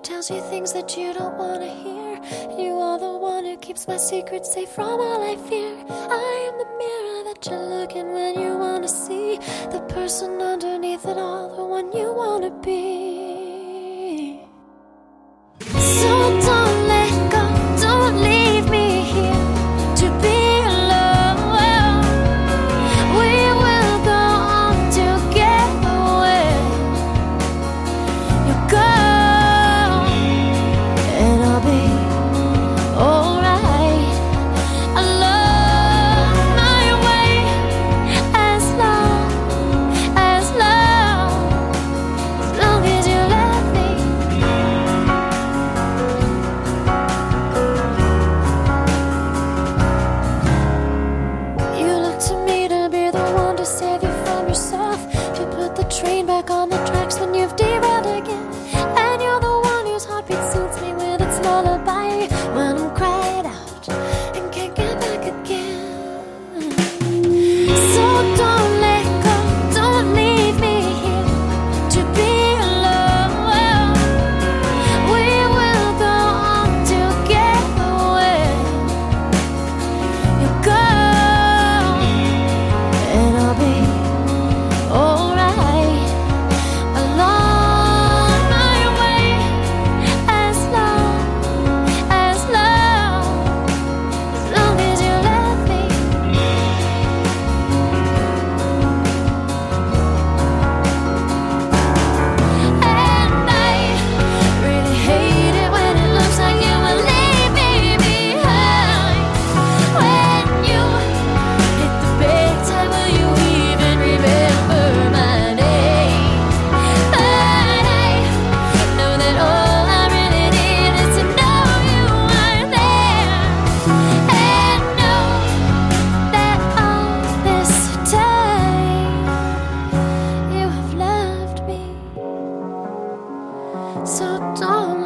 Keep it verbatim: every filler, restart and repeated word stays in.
tells you things that you don't wanna hear. You are the one who keeps my secrets safe from all I fear. I am the mirror that you look in when you wanna see the person underneath it all, the one you wanna be. So don't let go, don't leave me here to be alone. We will go on together when you go, and I'll be alright. Along my way, as long, as long, as long as you love me. You look to me to be the one to save you from yourself, to put the train back on the tracks when you've derailed again. And you're the one whose heartbeat suits me with its lullaby when I'm cried out and can't get back again. So don't let go, don't leave me here to be alone. We will go on together when you go, and I'll be alright. Along my way, as long, as long, as long as you love me. And I really hate it when it looks like you will leave me behind. When you hit the big time, will you even remember my name? But I know that all I really need is to know you are there, and know that all this time you have loved me. So don't